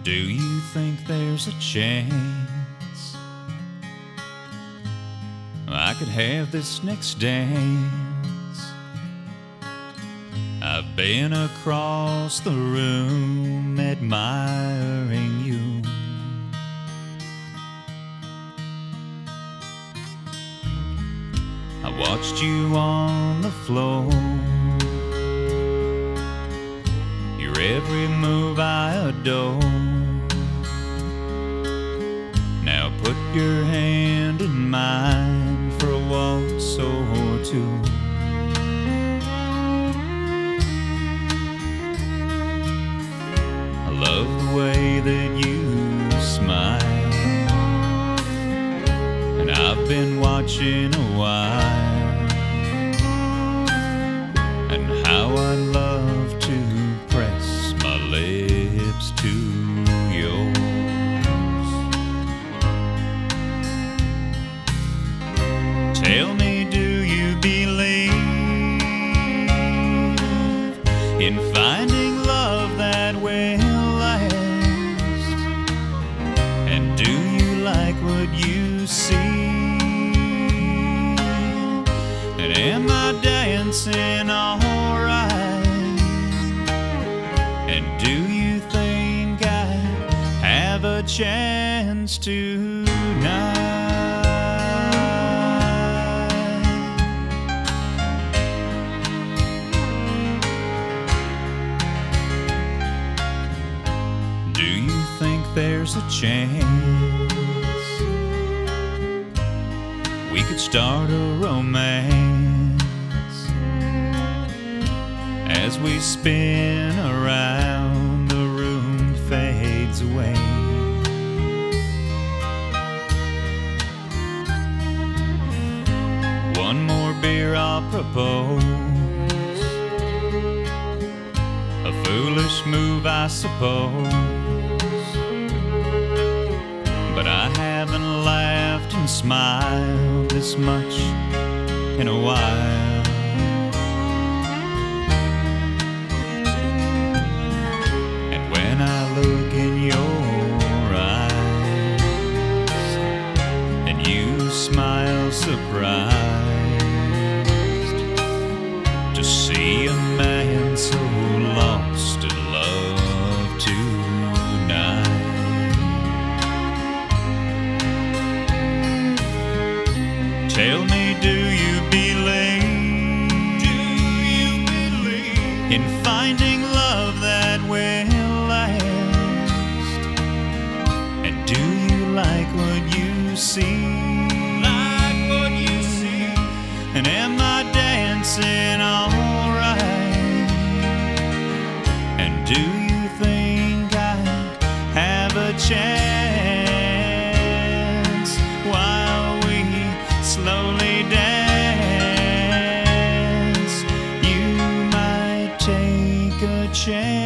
Do you think there's a chance I could have this next dance? I've been across the room admiring you. I watched you on the floor. Your every move I adore. Now put your hand in mine for a waltz or two. I love the way that you smile, and I've been watching a while, and how I love to press my lips to yours. Tell me, do you believe in finding love that will last? And do you like what you see? And am I dancing alright? And do you think I have a chance tonight? Do you think there's a chance we could start a romance as we spin around, the room fades away? One more beer, I'll propose. A foolish move, I suppose, but I haven't laughed and smiled this much in a while. And when I look in your eyes and you smile surprised to see a man so lost in love tonight. Tell me, do you believe in finding love that will last? And do you like what you see? And am I dancing alright? And do you think I have a chance while we slowly dance? You might take a chance.